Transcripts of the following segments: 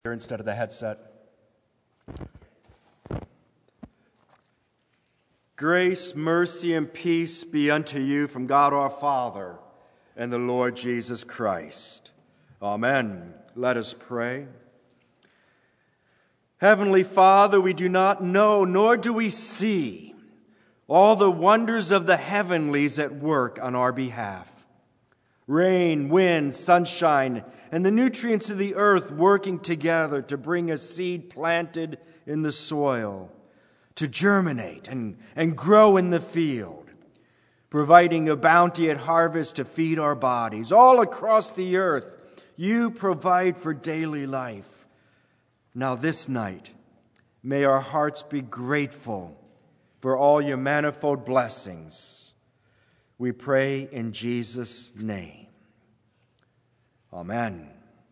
Instead of the headset. Grace, mercy, and peace be unto you from God our Father and the Lord Jesus Christ. Amen. Let us pray. Heavenly Father, we do not know, nor do we see all the wonders of the heavenlies at work on our behalf. Rain, wind, sunshine, and the nutrients of the earth working together to bring a seed planted in the soil, to germinate and grow in the field, providing a bounty at harvest to feed our bodies. All across the earth, you provide for daily life. Now this night, may our hearts be grateful for all your manifold blessings. We pray in Jesus' name. Amen.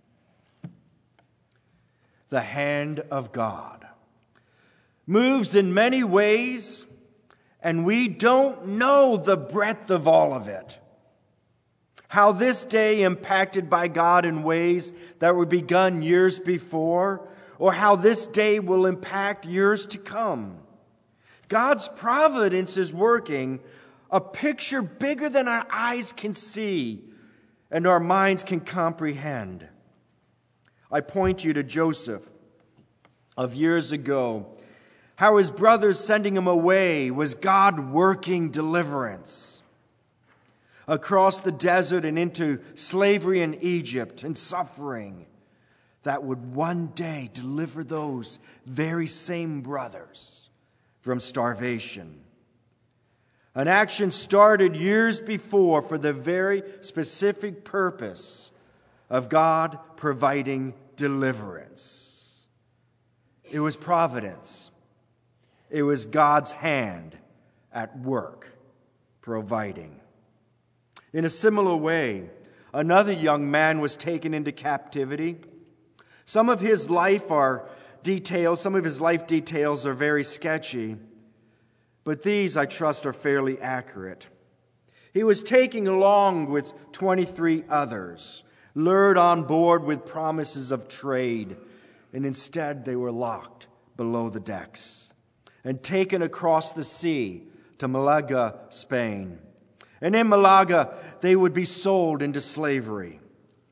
The hand of God moves in many ways, and we don't know the breadth of all of it. How this day impacted by God in ways that were begun years before, or how this day will impact years to come. God's providence is working a picture bigger than our eyes can see and our minds can comprehend. I point you to Joseph of years ago. How his brothers sending him away was God working deliverance. Across the desert and into slavery in Egypt and suffering that would one day deliver those very same brothers from starvation. An action started years before for the very specific purpose of God providing deliverance. It was providence. It was God's hand at work providing. In a similar way, another young man was taken into captivity. Some of his life details are very sketchy. But these, I trust, are fairly accurate. He was taken along with 23 others, lured on board with promises of trade, and instead they were locked below the decks and taken across the sea to Malaga, Spain. And in Malaga, they would be sold into slavery.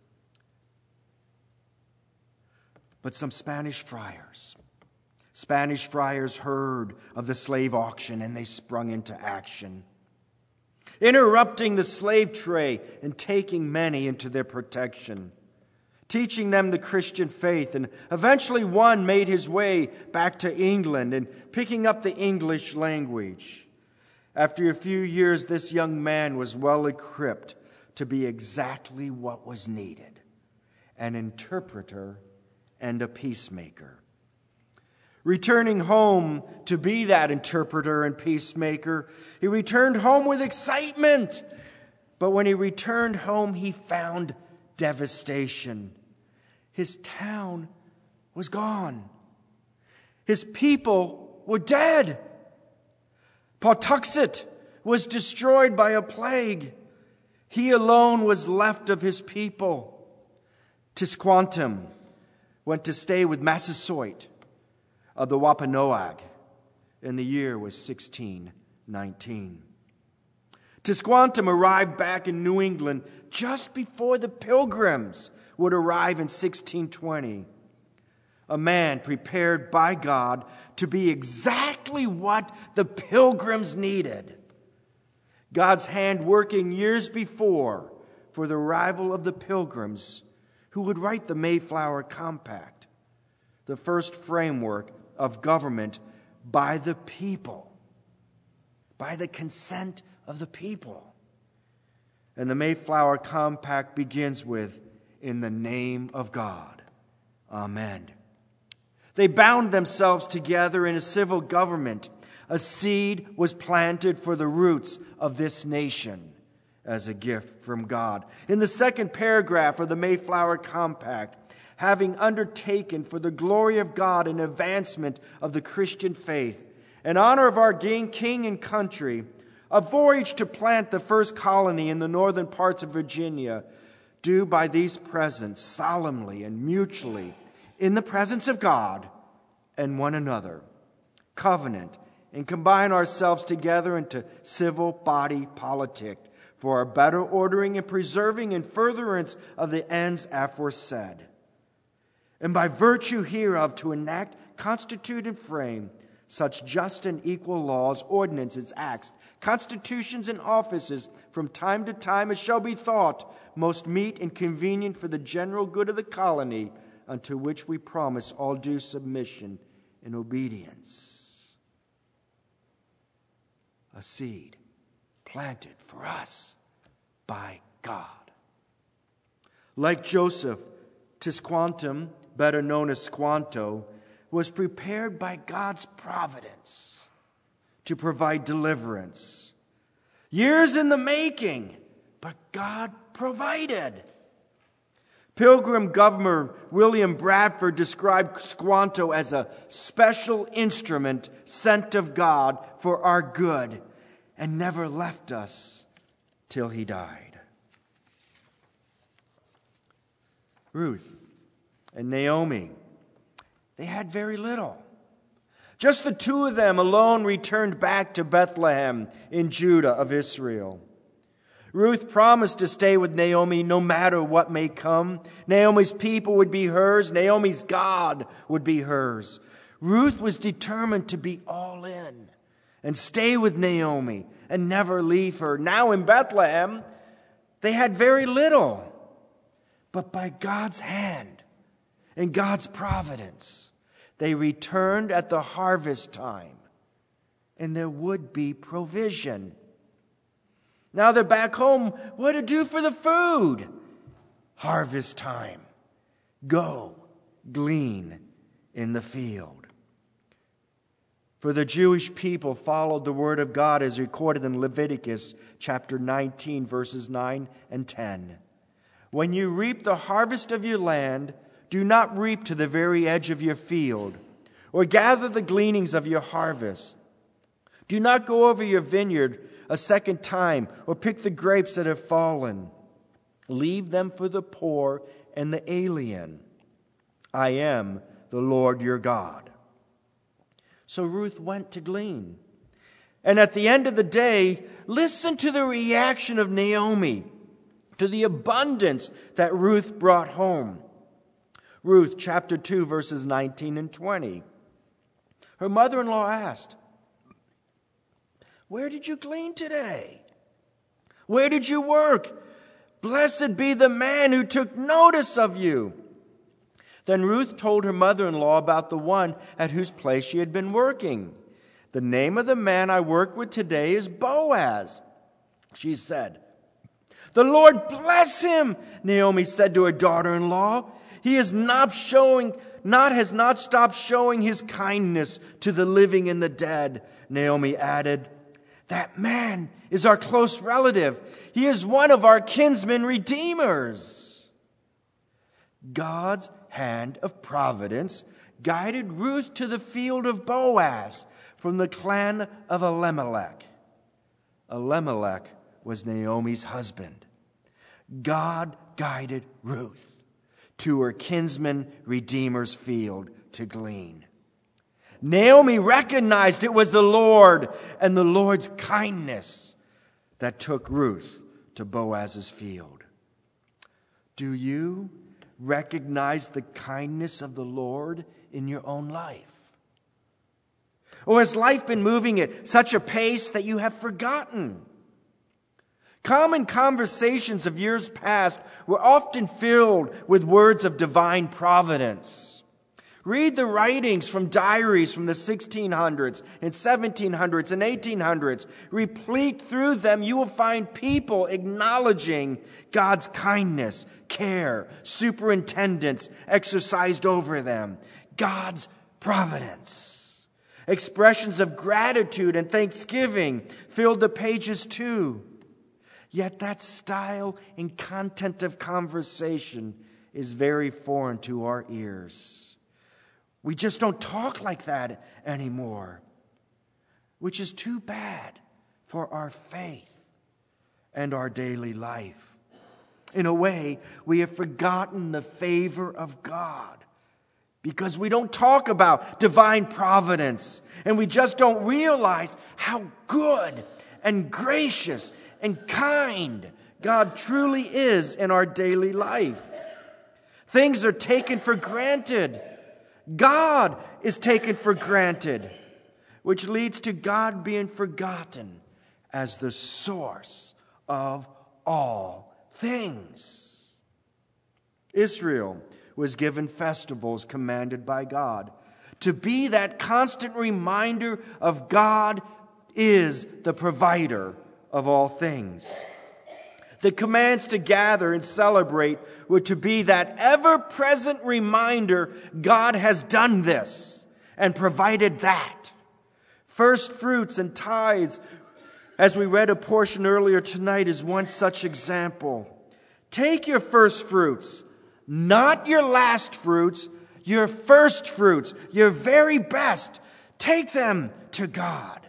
But some Spanish friars heard of the slave auction and they sprung into action, interrupting the slave trade and taking many into their protection, teaching them the Christian faith. And eventually one made his way back to England and picking up the English language. After a few years, this young man was well equipped to be exactly what was needed: an interpreter and a peacemaker. Returning home to be that interpreter and peacemaker, he returned home with excitement. But when he returned home, he found devastation. His town was gone. His people were dead. Pawtuxet was destroyed by a plague. He alone was left of his people. Tisquantum went to stay with Massasoit of the Wampanoag, and the year was 1619. Tisquantum arrived back in New England just before the Pilgrims would arrive in 1620. A man prepared by God to be exactly what the Pilgrims needed. God's hand working years before for the arrival of the Pilgrims who would write the Mayflower Compact, the first framework of government by the people, by the consent of the people. And the Mayflower Compact begins with, "In the name of God, Amen." They bound themselves together in a civil government. A seed was planted for the roots of this nation as a gift from God. In the second paragraph of the Mayflower Compact, having undertaken for the glory of God and advancement of the Christian faith, in honor of our king and country, a voyage to plant the first colony in the northern parts of Virginia, do by these presents solemnly and mutually in the presence of God and one another, covenant, and combine ourselves together into civil body politic for our better ordering and preserving and furtherance of the ends aforesaid. And by virtue hereof to enact, constitute, and frame such just and equal laws, ordinances, acts, constitutions, and offices from time to time as shall be thought most meet and convenient for the general good of the colony, unto which we promise all due submission and obedience. A seed planted for us by God. Like Joseph, Tisquantum, better known as Squanto, was prepared by God's providence to provide deliverance. Years in the making, but God provided. Pilgrim Governor William Bradford described Squanto as a special instrument sent of God for our good and never left us till he died. Ruth and Naomi, they had very little. Just the two of them alone returned back to Bethlehem in Judah of Israel. Ruth promised to stay with Naomi no matter what may come. Naomi's people would be hers. Naomi's God would be hers. Ruth was determined to be all in and stay with Naomi and never leave her. Now in Bethlehem, they had very little. But by God's hand and God's providence, they returned at the harvest time, and there would be provision. Now they're back home. What to do for the food? Harvest time. Go glean in the field. For the Jewish people followed the word of God as recorded in Leviticus chapter 19, verses 9 and 10. When you reap the harvest of your land, do not reap to the very edge of your field, or gather the gleanings of your harvest. Do not go over your vineyard a second time, or pick the grapes that have fallen. Leave them for the poor and the alien. I am the Lord your God. So Ruth went to glean. And at the end of the day, listen to the reaction of Naomi to the abundance that Ruth brought home. Ruth chapter 2, verses 19 and 20. Her mother-in-law asked, "Where did you glean today? Where did you work? Blessed be the man who took notice of you." Then Ruth told her mother-in-law about the one at whose place she had been working. "The name of the man I work with today is Boaz," she said. "The Lord bless him," Naomi said to her daughter-in-law. "He has not stopped showing his kindness to the living and the dead." Naomi added, "That man is our close relative. He is one of our kinsman redeemers." God's hand of providence guided Ruth to the field of Boaz from the clan of Elimelech. Elimelech was Naomi's husband. God guided Ruth to her kinsman redeemer's field to glean. Naomi recognized it was the Lord and the Lord's kindness that took Ruth to Boaz's field. Do you recognize the kindness of the Lord in your own life? Or has life been moving at such a pace that you have forgotten? Common conversations of years past were often filled with words of divine providence. Read the writings from diaries from the 1600s and 1700s and 1800s. Replete through them, you will find people acknowledging God's kindness, care, superintendence exercised over them. God's providence. Expressions of gratitude and thanksgiving filled the pages too. Yet that style and content of conversation is very foreign to our ears. We just don't talk like that anymore, which is too bad for our faith and our daily life. In a way, we have forgotten the favor of God because we don't talk about divine providence, and we just don't realize how good and gracious and kind God truly is in our daily life. Things are taken for granted. God is taken for granted, which leads to God being forgotten as the source of all things. Israel was given festivals commanded by God to be that constant reminder of God is the provider of all things. The commands to gather and celebrate were to be that ever-present reminder God has done this and provided that. First fruits and tithes, as we read a portion earlier tonight, is one such example. Take your first fruits, not your last fruits, your first fruits, your very best. Take them to God,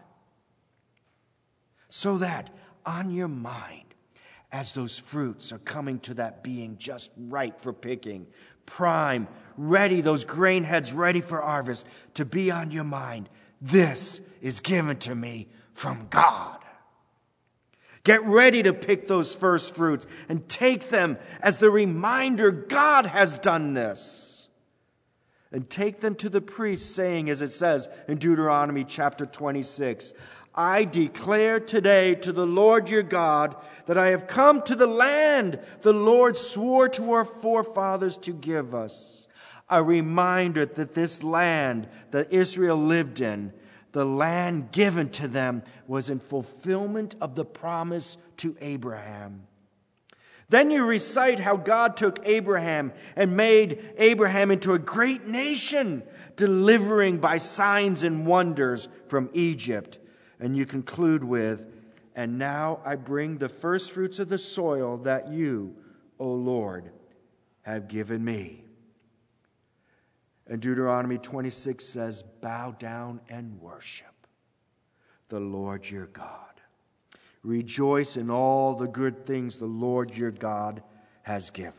so that on your mind, as those fruits are coming to that being just right for picking, prime, ready, those grain heads ready for harvest, to be on your mind, this is given to me from God. Get ready to pick those first fruits and take them as the reminder God has done this. And take them to the priest, saying, as it says in Deuteronomy chapter 26, I declare today to the Lord your God that I have come to the land the Lord swore to our forefathers to give us. A reminder that this land that Israel lived in, the land given to them, was in fulfillment of the promise to Abraham. Then you recite how God took Abraham and made Abraham into a great nation, delivering by signs and wonders from Egypt. And you conclude with, and now I bring the first fruits of the soil that you, O Lord, have given me. And Deuteronomy 26 says, bow down and worship the Lord your God. Rejoice in all the good things the Lord your God has given.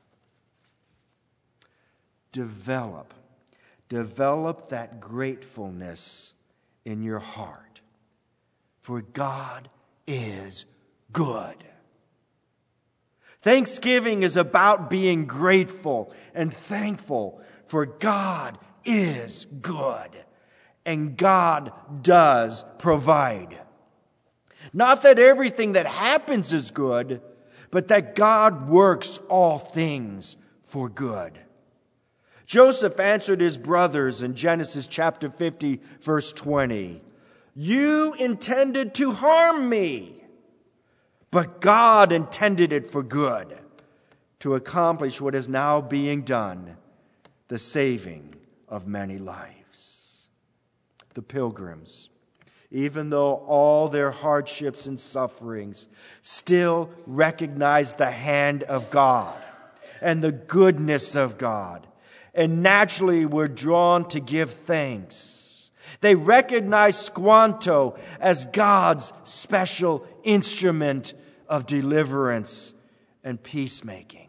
Develop that gratefulness in your heart. For God is good. Thanksgiving is about being grateful and thankful, for God is good, and God does provide. Not that everything that happens is good, but that God works all things for good. Joseph answered his brothers in Genesis chapter 50, verse 20. You intended to harm me, but God intended it for good, to accomplish what is now being done, the saving of many lives. The pilgrims, even though all their hardships and sufferings, still recognize the hand of God and the goodness of God, and naturally were drawn to give thanks. They recognize Squanto as God's special instrument of deliverance and peacemaking.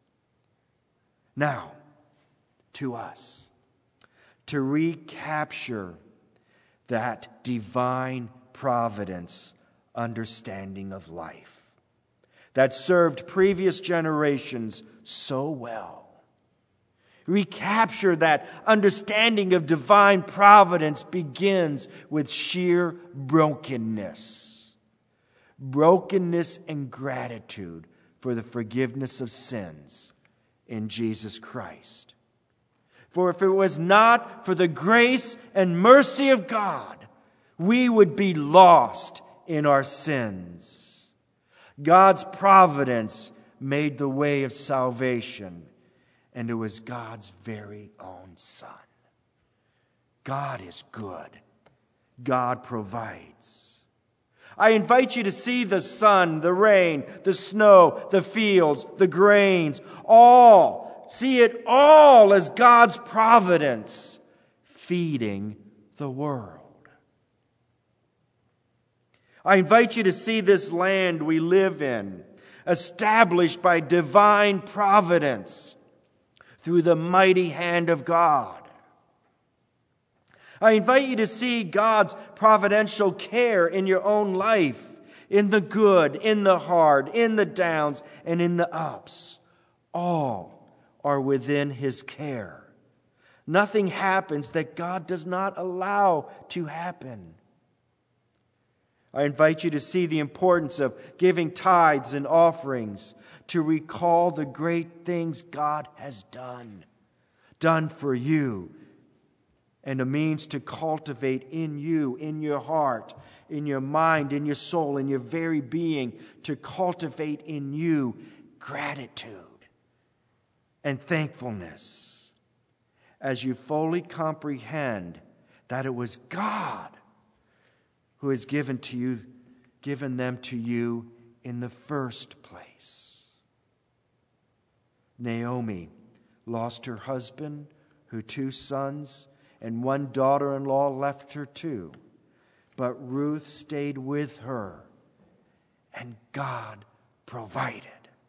Now, to us, to recapture that divine providence understanding of life that served previous generations so well. Recapture that understanding of divine providence begins with sheer brokenness. Brokenness and gratitude for the forgiveness of sins in Jesus Christ. For if it was not for the grace and mercy of God, we would be lost in our sins. God's providence made the way of salvation, and it was God's very own Son. God is good. God provides. I invite you to see the sun, the rain, the snow, the fields, the grains, all. See it all as God's providence feeding the world. I invite you to see this land we live in, established by divine providence, through the mighty hand of God. I invite you to see God's providential care in your own life, in the good, in the hard, in the downs, and in the ups. All are within His care. Nothing happens that God does not allow to happen. I invite you to see the importance of giving tithes and offerings, to recall the great things God has done for you, and a means to cultivate in you, in your heart, in your mind, in your soul, in your very being, to cultivate in you gratitude and thankfulness as you fully comprehend that it was God who has given them to you in the first place. Naomi lost her husband, her 2 sons, and 1 daughter-in-law left her too. But Ruth stayed with her, and God provided.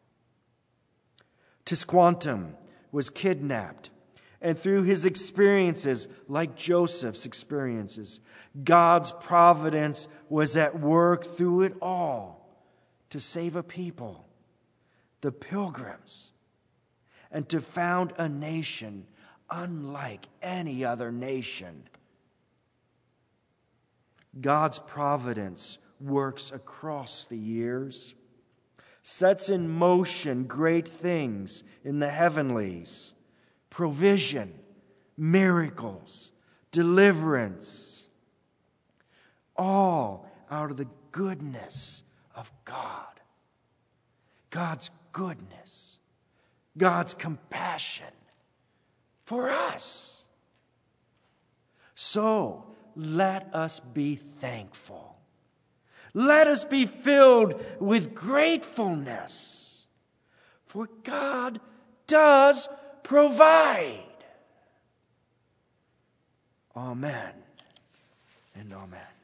Tisquantum was kidnapped, and through his experiences, like Joseph's experiences, God's providence was at work through it all to save a people, the Pilgrims, and to found a nation unlike any other nation. God's providence works across the years, sets in motion great things in the heavenlies, provision, miracles, deliverance, all out of the goodness of God. God's goodness, God's compassion for us. So let us be thankful. Let us be filled with gratefulness, for God does provide. Amen and amen.